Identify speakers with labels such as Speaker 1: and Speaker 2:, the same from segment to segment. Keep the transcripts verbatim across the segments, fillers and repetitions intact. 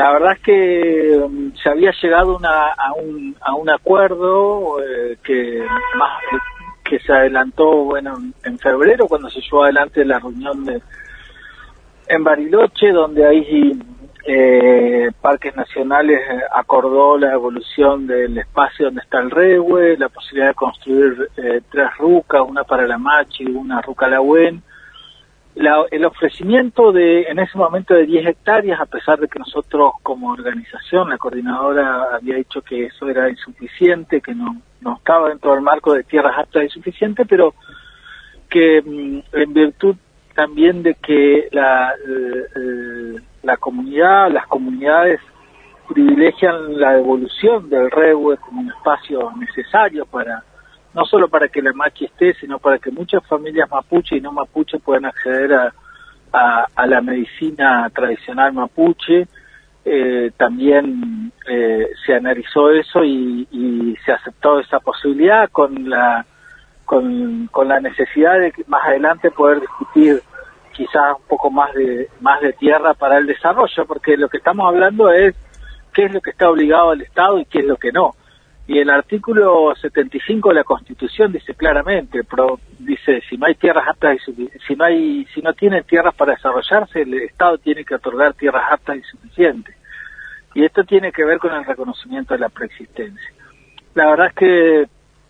Speaker 1: la verdad es que um, se había llegado una, a, un, a un acuerdo eh, que más que se adelantó bueno en febrero, cuando se llevó adelante la reunión de en Bariloche, donde ahí eh, Parques Nacionales acordó la evolución del espacio donde está el Rehue, la posibilidad de construir eh, tres rucas, una para la Machi y una ruca Lahuen. La, el ofrecimiento de en ese momento de diez hectáreas, a pesar de que nosotros como organización, la coordinadora había dicho que eso era insuficiente, que no, no estaba dentro del marco de tierras aptas y suficiente, pero que en virtud también de que la, eh, la comunidad, las comunidades privilegian la devolución del Rehue como un espacio necesario para no solo para que la Machi esté, sino para que muchas familias mapuche y no mapuche puedan acceder a, a, a la medicina tradicional mapuche. Eh, también eh, se analizó eso y, y se aceptó esa posibilidad con la con, con la necesidad de que más adelante poder discutir quizás un poco más de más de tierra para el desarrollo, porque lo que estamos hablando es qué es lo que está obligado el Estado y qué es lo que no. Y el artículo setenta y cinco de la Constitución dice claramente, pro, dice si no hay tierras aptas y si no hay si no tienen tierras para desarrollarse, el Estado tiene que otorgar tierras aptas y suficientes. Y esto tiene que ver con el reconocimiento de la preexistencia. La verdad es que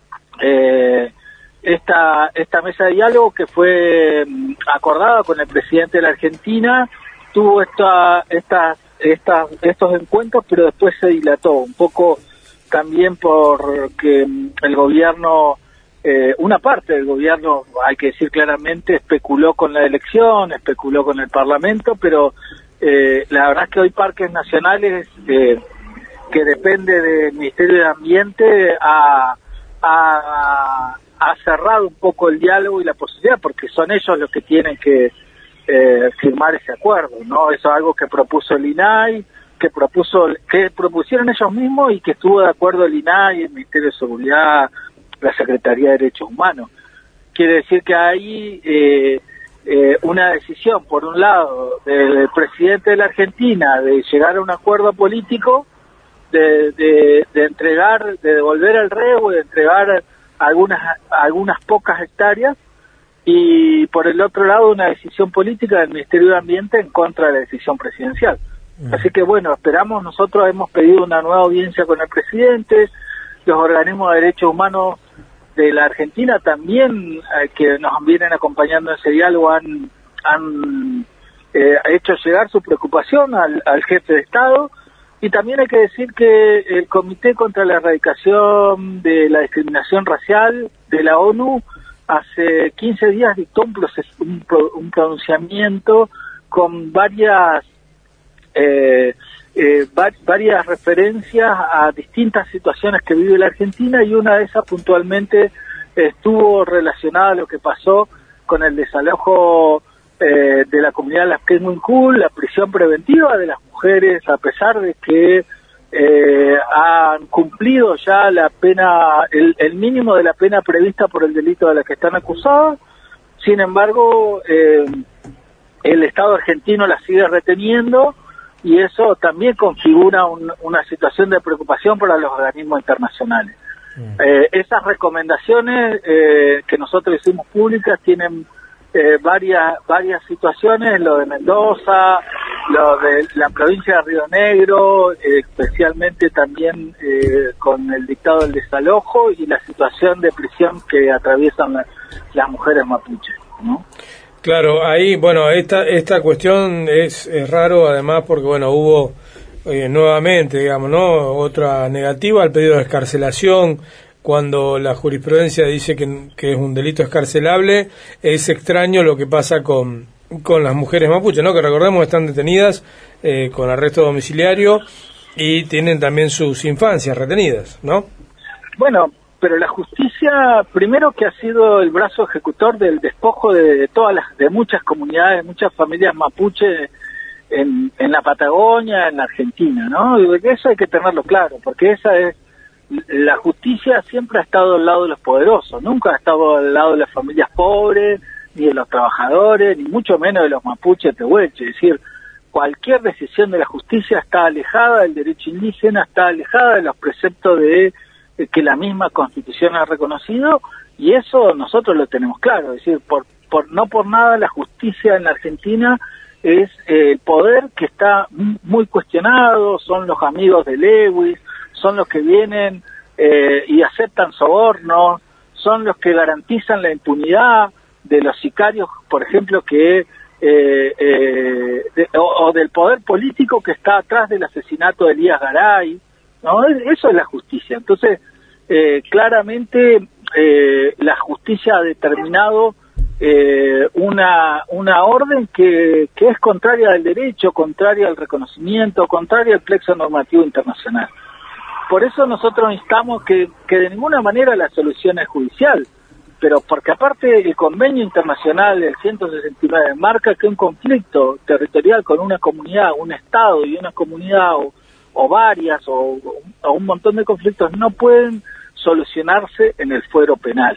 Speaker 1: eh, esta esta mesa de diálogo que fue acordada con el presidente de la Argentina tuvo esta estas estas estos encuentros, pero después se dilató un poco. También porque el gobierno, eh, una parte del gobierno, hay que decir claramente, especuló con la elección, especuló con el Parlamento, pero eh, la verdad es que hoy Parques Nacionales, eh, que depende del Ministerio de Ambiente, ha, ha, ha cerrado un poco el diálogo y la posibilidad, porque son ellos los que tienen que eh, firmar ese acuerdo, ¿no? Eso es algo que propuso el I N A I, que propuso, que propusieron ellos mismos y que estuvo de acuerdo el I N A I, el Ministerio de Seguridad, la Secretaría de Derechos Humanos. Quiere decir que hay eh, eh, una decisión, por un lado, del presidente de la Argentina de llegar a un acuerdo político, de, de, de entregar, de devolver al Rehue, de entregar algunas, algunas pocas hectáreas, y por el otro lado una decisión política del Ministerio de Ambiente en contra de la decisión presidencial. Así que bueno, esperamos, nosotros hemos pedido una nueva audiencia con el presidente, los organismos de derechos humanos de la Argentina también, eh, que nos vienen acompañando en ese diálogo, han, han eh, hecho llegar su preocupación al, al jefe de Estado, y también hay que decir que el Comité contra la Erradicación de la Discriminación Racial de la ONU hace quince días dictó un, proceso, un, un pronunciamiento con varias Eh, eh, va- varias referencias a distintas situaciones que vive la Argentina, y una de esas puntualmente estuvo relacionada a lo que pasó con el desalojo eh, de la comunidad de las Quemuicún, la prisión preventiva de las mujeres, a pesar de que eh, han cumplido ya la pena, el, el mínimo de la pena prevista por el delito de la que están acusadas. Sin embargo, eh, el Estado argentino las sigue reteniendo, y eso también configura un, una situación de preocupación para los organismos internacionales. Mm. Eh, esas recomendaciones eh, que nosotros hicimos públicas tienen eh, varias varias situaciones, lo de Mendoza, lo de la provincia de Río Negro, eh, especialmente también eh, con el dictado del desalojo y la situación de prisión que atraviesan la, las mujeres mapuches, ¿no?
Speaker 2: Claro, ahí, bueno, esta esta cuestión es, es raro, además, porque, bueno, hubo eh, nuevamente, digamos, ¿no?, otra negativa al pedido de excarcelación, cuando la jurisprudencia dice que, que es un delito excarcelable. Es extraño lo que pasa con, con las mujeres mapuches, ¿no?, que recordemos están detenidas eh, con arresto domiciliario y tienen también sus infancias retenidas, ¿no?
Speaker 1: Bueno, pero la justicia, primero que ha sido el brazo ejecutor del despojo de, de todas las, de muchas comunidades, muchas familias mapuche en, en la Patagonia, en la Argentina, ¿no? Y eso hay que tenerlo claro, porque esa es, la justicia siempre ha estado al lado de los poderosos, nunca ha estado al lado de las familias pobres, ni de los trabajadores, ni mucho menos de los mapuches tehuelches. Es decir, cualquier decisión de la justicia está alejada del derecho indígena, está alejada de los preceptos de, de que la misma Constitución ha reconocido, y eso nosotros lo tenemos claro. Es decir, por, por no por nada la justicia en la Argentina es el eh, poder que está muy cuestionado, son los amigos de Lewis, son los que vienen eh, y aceptan sobornos, son los que garantizan la impunidad de los sicarios, por ejemplo, que eh, eh, de, o, o del poder político que está atrás del asesinato de Elías Garay, ¿no? Eso es la justicia. Entonces, eh, claramente eh, la justicia ha determinado eh, una una orden que, que es contraria al derecho, contraria al reconocimiento, contraria al plexo normativo internacional. Por eso nosotros instamos que, que de ninguna manera la solución es judicial, pero porque aparte el convenio internacional del ciento sesenta y nueve marca que un conflicto territorial con una comunidad, un estado y una comunidad o, o varias o, o un montón de conflictos no pueden solucionarse en el fuero penal.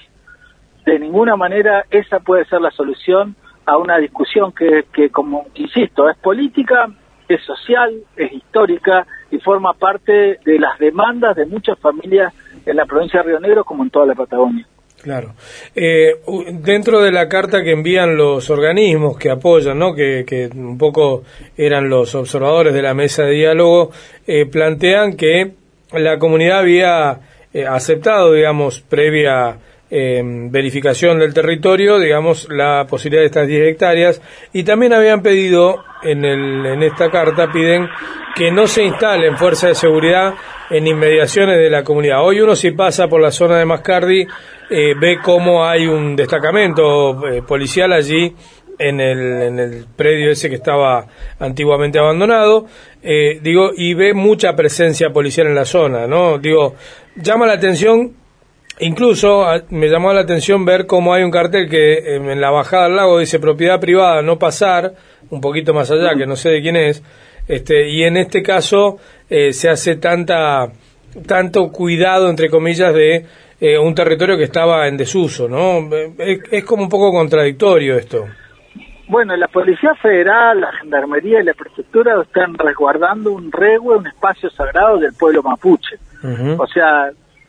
Speaker 1: De ninguna manera esa puede ser la solución a una discusión que, que como insisto, es política, es social, es histórica y forma parte de las demandas de muchas familias en la provincia de Río Negro como en toda la Patagonia.
Speaker 2: Claro. Eh, dentro de la carta que envían los organismos que apoyan, ¿no? que, que un poco eran los observadores de la mesa de diálogo, eh, plantean que la comunidad había eh, aceptado, digamos, previa eh, verificación del territorio, digamos, la posibilidad de estas diez hectáreas, y también habían pedido, en, el, en esta carta, piden que no se instalen fuerzas de seguridad en inmediaciones de la comunidad. Hoy uno si pasa por la zona de Mascardi, eh, ve cómo hay un destacamento eh, policial allí en el, en el predio ese que estaba antiguamente abandonado, eh, digo, y ve mucha presencia policial en la zona, ¿no? Digo, llama la atención, incluso a, me llamó la atención ver cómo hay un cartel que eh, en la bajada al lago dice propiedad privada, no pasar, un poquito más allá, que no sé de quién es, este, y en este caso eh, se hace tanta tanto cuidado, entre comillas, de eh, un territorio que estaba en desuso, ¿no? Es, es como un poco contradictorio esto.
Speaker 1: Bueno, la Policía Federal, la Gendarmería y la Prefectura están resguardando un rehue, un espacio sagrado del pueblo mapuche. Uh-huh. O sea,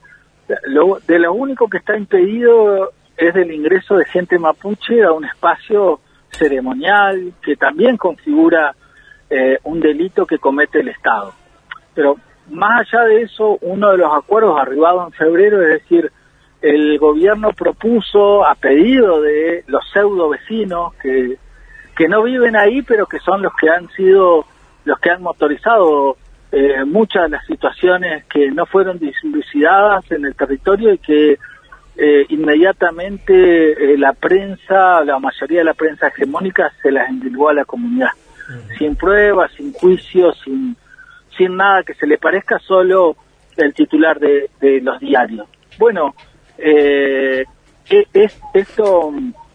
Speaker 1: lo, de lo único que está impedido es del ingreso de gente mapuche a un espacio ceremonial que también configura eh, un delito que comete el Estado. Pero más allá de eso, uno de los acuerdos arribados en febrero, es decir, el gobierno propuso a pedido de los pseudo vecinos que que no viven ahí, pero que son los que han sido, los que han motorizado eh, muchas de las situaciones que no fueron dilucidadas en el territorio y que eh, inmediatamente eh, la prensa, la mayoría de la prensa hegemónica se las endilgó a la comunidad, uh-huh. sin pruebas, sin juicios, sin sin nada que se le parezca, solo el titular de, de los diarios. Bueno, eh, es, esto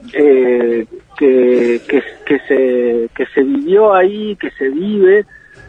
Speaker 1: eh, que, que, que, se, que se vivió ahí, que se vive,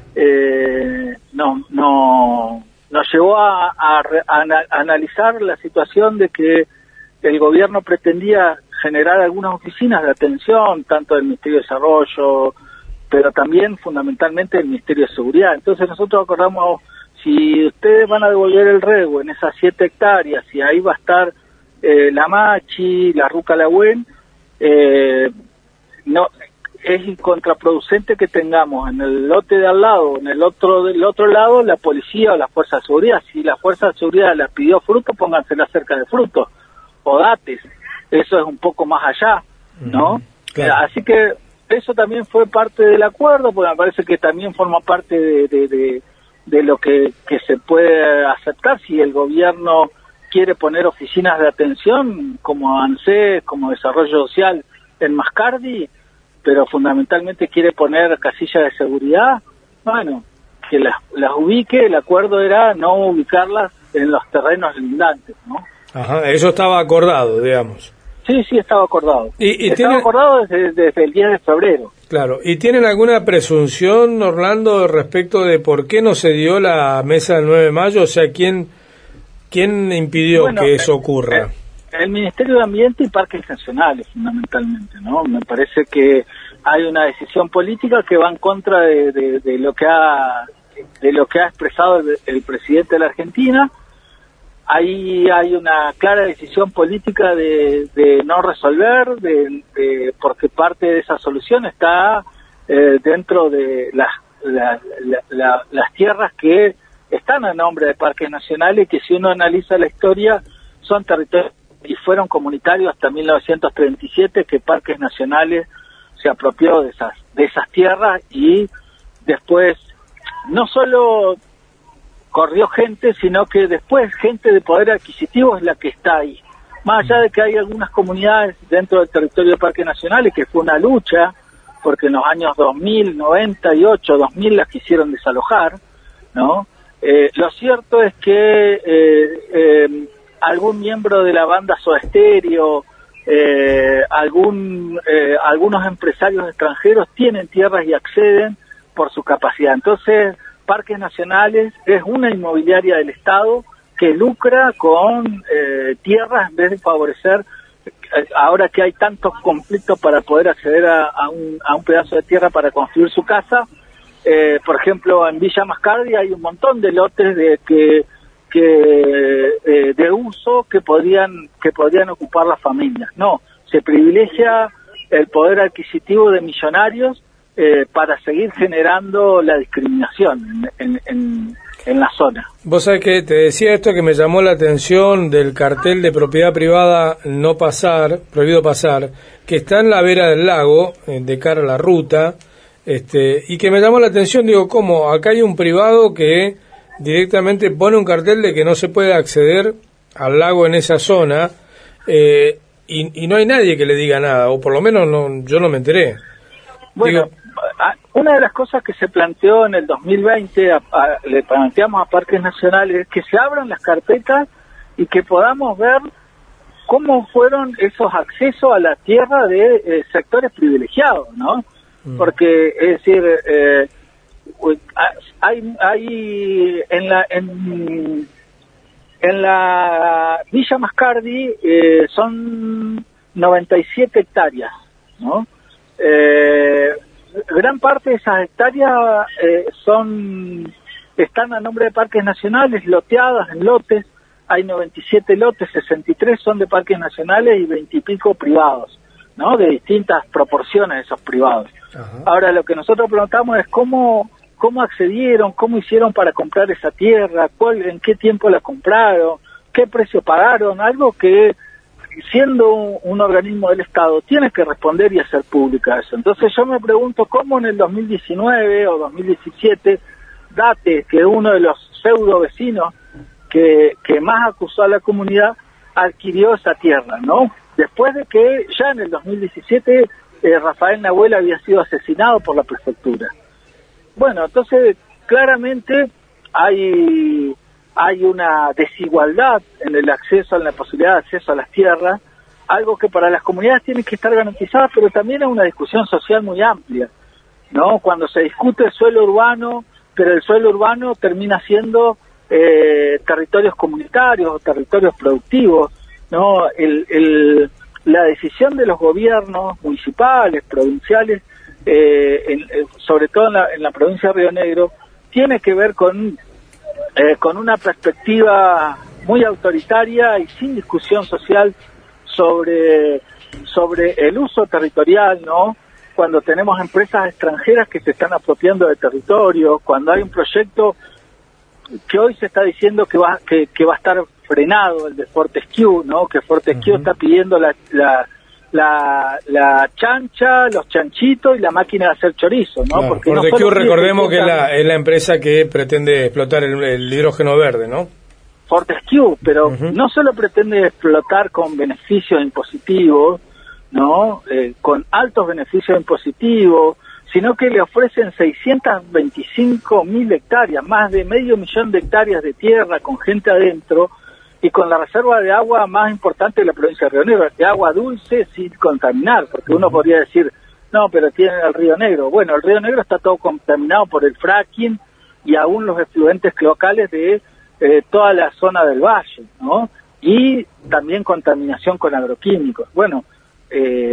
Speaker 1: eh, no, no, nos llevó a, a, a, a analizar la situación de que el gobierno pretendía generar algunas oficinas de atención, tanto del Ministerio de Desarrollo, pero también fundamentalmente el Ministerio de Seguridad. Entonces nosotros acordamos, si ustedes van a devolver el rehue en esas siete hectáreas, y ahí va a estar eh, la Machi, la Ruca Lagüen, eh, no, es contraproducente que tengamos en el lote de al lado, en el otro del otro lado, la policía o la fuerza de seguridad. Si la fuerza de seguridad la pidió fruto, póngansela cerca de frutos o dates. Eso es un poco más allá, ¿no? Mm, claro. Así que eso también fue parte del acuerdo, porque me parece que también forma parte de, de, de, de lo que, que se puede aceptar si el gobierno quiere poner oficinas de atención como ANSES, como Desarrollo Social en Mascardi, pero fundamentalmente quiere poner casillas de seguridad. Bueno, que las, las ubique. El acuerdo era no ubicarlas en los terrenos lindantes, ¿no?
Speaker 2: Ajá, eso estaba acordado, digamos.
Speaker 1: Sí, sí, estaba acordado. ¿Y, y estaba tiene... acordado desde, desde el diez de febrero.
Speaker 2: Claro. ¿Y tienen alguna presunción, Orlando, respecto de por qué no se dio la mesa del nueve de mayo? O sea, ¿quién, quién impidió bueno, que eso ocurra?
Speaker 1: El, el Ministerio de Ambiente y Parques Nacionales, fundamentalmente, ¿no? Me parece que hay una decisión política que va en contra de, de, de lo que ha de lo que ha expresado el, el presidente de la Argentina. Ahí hay una clara decisión política de, de no resolver, de, de, porque parte de esa solución está eh, dentro de las, la, la, la, las tierras que están a nombre de parques nacionales, que si uno analiza la historia son territorios y fueron comunitarios hasta mil novecientos treinta y siete, que Parques Nacionales se apropió de esas de esas tierras, y después no solo corrió gente, sino que después gente de poder adquisitivo es la que está ahí. Más allá de que hay algunas comunidades dentro del territorio de Parques Nacionales, que fue una lucha, porque en los años dos mil, noventa y ocho, dos mil las quisieron desalojar, ¿no? Eh, lo cierto es que eh, eh, algún miembro de la banda Soda Stereo, eh, algún, eh, algunos empresarios extranjeros tienen tierras y acceden por su capacidad. Entonces, Parques Nacionales es una inmobiliaria del Estado que lucra con eh, tierras en vez de favorecer, eh, ahora que hay tantos conflictos para poder acceder a, a, un, a un pedazo de tierra para construir su casa. Eh, por ejemplo, en Villa Mascardi hay un montón de lotes de que que eh, de uso que podrían que podrían ocupar las familias. No, se privilegia el poder adquisitivo de millonarios eh, para seguir generando la discriminación en, en, en la zona.
Speaker 2: Vos sabés que te decía esto que me llamó la atención del cartel de propiedad privada no pasar, prohibido pasar, que está en la vera del lago, de cara a la ruta, este, y que me llamó la atención, digo, ¿cómo? Acá hay un privado que directamente pone un cartel de que no se puede acceder al lago en esa zona, eh, y, y no hay nadie que le diga nada, o por lo menos no, yo no me enteré.
Speaker 1: Bueno, Digo, una de las cosas que se planteó en el dos mil veinte, a, a, le planteamos a Parques Nacionales, es que se abran las carpetas y que podamos ver cómo fueron esos accesos a la tierra de eh, sectores privilegiados, ¿no? Mm. Porque, es decir, eh, hay hay en la en, en la Villa Mascardi eh, son noventa y siete hectáreas, ¿no? Eh, gran parte de esas hectáreas eh, son están a nombre de Parques Nacionales, loteadas en lotes. Hay noventa y siete lotes, sesenta y tres son de Parques Nacionales y veinte y pico privados, ¿no? De distintas proporciones esos privados. Ajá. Ahora, lo que nosotros preguntamos es cómo cómo accedieron, cómo hicieron para comprar esa tierra, cuál, en qué tiempo la compraron, qué precio pagaron, algo que, siendo un, un organismo del Estado, tiene que responder y hacer pública eso. Entonces yo me pregunto cómo en el dos mil diecinueve o dos mil diecisiete, Date, que es uno de los pseudo vecinos que, que más acusó a la comunidad, adquirió esa tierra, ¿no? Después de que ya en el dos mil diecisiete eh, Rafael Nahuel había sido asesinado por la prefectura. Bueno, entonces claramente hay hay una desigualdad en el acceso, en la posibilidad de acceso a las tierras, algo que para las comunidades tiene que estar garantizado, pero también es una discusión social muy amplia, ¿no? Cuando se discute el suelo urbano, pero el suelo urbano termina siendo eh, territorios comunitarios o territorios productivos, ¿no? El, el, la decisión de los gobiernos municipales, provinciales, Eh, en, eh, sobre todo en la, en la provincia de Río Negro, tiene que ver con eh, con una perspectiva muy autoritaria y sin discusión social sobre sobre el uso territorial, ¿no? Cuando tenemos empresas extranjeras que se están apropiando de territorio, cuando hay un proyecto que hoy se está diciendo que va que, que va a estar frenado, el de Fortescue, ¿no? Que Fortescue uh-huh. está pidiendo la, la La, la chancha, los chanchitos y la máquina de hacer chorizo, ¿no?
Speaker 2: Claro,
Speaker 1: porque
Speaker 2: Fortescue,
Speaker 1: no
Speaker 2: recordemos que es la, es la empresa que pretende explotar el, el hidrógeno verde, ¿no?
Speaker 1: Fortescue, pero uh-huh. no solo pretende explotar con beneficios impositivos, ¿no? Eh, con altos beneficios impositivos, sino que le ofrecen seiscientas veinticinco mil hectáreas, más de medio millón de hectáreas de tierra con gente adentro, y con la reserva de agua más importante de la provincia de Río Negro, de agua dulce sin contaminar, porque uno podría decir, no, pero tienen el Río Negro. Bueno, el Río Negro está todo contaminado por el fracking y aún los efluentes locales de eh, toda la zona del valle, ¿no? Y también contaminación con agroquímicos. Bueno, eh,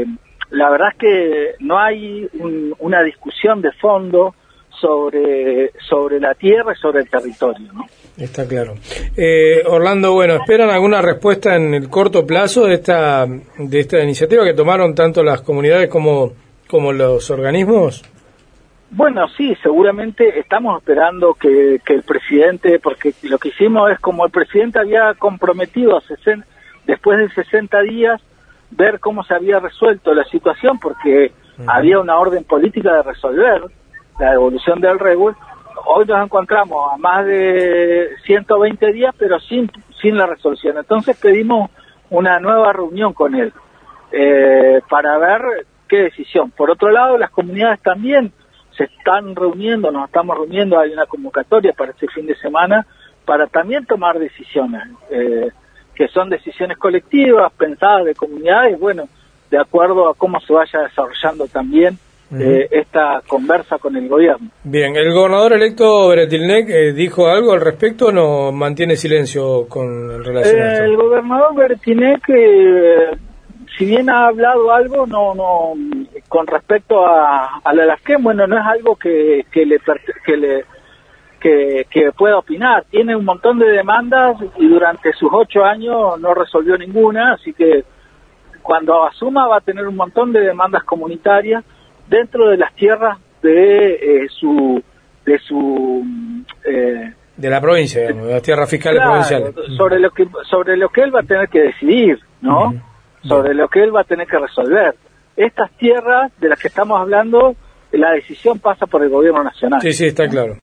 Speaker 1: la verdad es que no hay un, una discusión de fondo sobre sobre la tierra y sobre el territorio, ¿no?
Speaker 2: Está claro. Eh, Orlando, bueno, ¿esperan alguna respuesta en el corto plazo de esta de esta iniciativa que tomaron tanto las comunidades como como los organismos?
Speaker 1: Bueno, sí, seguramente estamos esperando que, que el presidente, porque lo que hicimos es como el presidente había comprometido a sesenta, después de sesenta días ver cómo se había resuelto la situación, porque uh-huh. había una orden política de resolver la devolución del REWE. Hoy nos encontramos a más de ciento veinte días, pero sin sin la resolución. Entonces pedimos una nueva reunión con él eh, para ver qué decisión. Por otro lado, las comunidades también se están reuniendo, nos estamos reuniendo, hay una convocatoria para este fin de semana para también tomar decisiones, eh, que son decisiones colectivas, pensadas de comunidades, bueno, de acuerdo a cómo se vaya desarrollando también uh-huh. eh, esta conversa con el gobierno.
Speaker 2: Bien, ¿el gobernador electo Bretilnec eh, dijo algo al respecto o no mantiene silencio con relación
Speaker 1: eh,
Speaker 2: a esto?
Speaker 1: El gobernador Bretilnec, eh, si bien ha hablado algo, no, no, con respecto a, a la Lasquén, bueno, no es algo que, que le, que le, que, que pueda opinar. Tiene un montón de demandas y durante sus ocho años no resolvió ninguna, así que cuando asuma va a tener un montón de demandas comunitarias dentro de las tierras de eh, su, de su, eh,
Speaker 2: de la provincia, digamos, de las tierras fiscales
Speaker 1: claro,
Speaker 2: provinciales.
Speaker 1: Sobre lo que, sobre lo que él va a tener que decidir, ¿no? Uh-huh. Sobre lo que él va a tener que resolver. Estas tierras de las que estamos hablando, la decisión pasa por el gobierno nacional.
Speaker 2: Sí, sí, está claro.